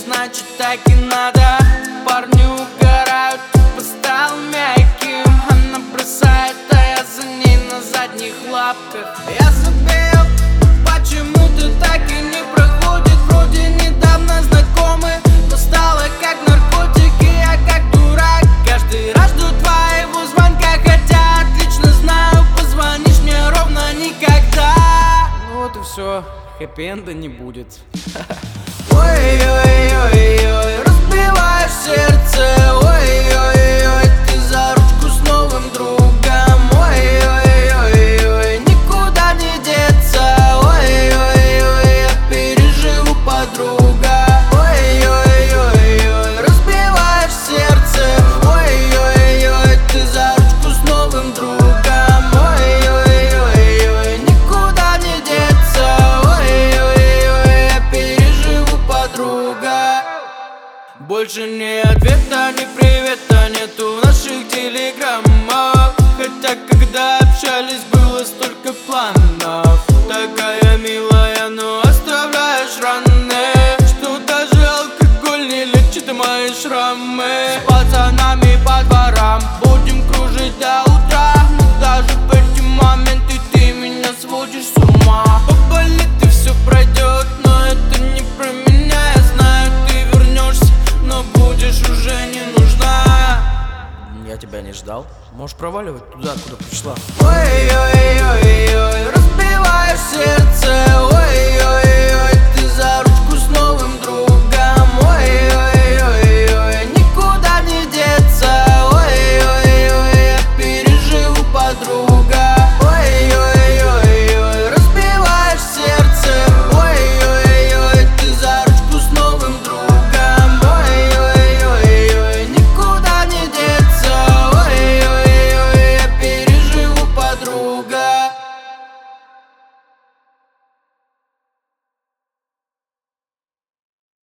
значит так и надо. Парни угорают, типа стал мягким. Она бросает, а я за ней на задних лапках. Я забил, почему ты так и не проходит. Вроде недавно знакомы, но стало как наркотики. Я как дурак, каждый раз жду твоего звонка, хотя отлично знаю, позвонишь мне ровно никогда. Ну вот и все, хэппи-энда не будет. Ой-ой-ой-ой, разбиваешь сердце. Ой-ой-ой, ты за ручку с новым другом. Ой-ой-ой-ой, никуда не деться. Ой-ой-ой, я переживу, подруга. Ой-ой-ой-ой, разбиваешь сердце. Ой-ой-ой, ты за ручку с новым другом. Ой-ой-ой-ой, никуда не деться. Ой-ой-ой, я переживу, подруга. Больше ни ответа, ни привета нету в наших телеграммах. Хотя когда общались, было столько планов. Такая милая, но оставляешь раны, что даже алкоголь не лечит мои шрамы. С пацанами по дворам будем кружить до утра, но даже в эти моменты ты меня сводишь с ума. Поболит и все пройдет, но это не про меня. Я знаю, ты вернешься, но будешь уже не нужна. Я тебя не ждал. Можешь проваливать туда, откуда пришла. Ой-ой-ой-ой, разбиваешь сердце.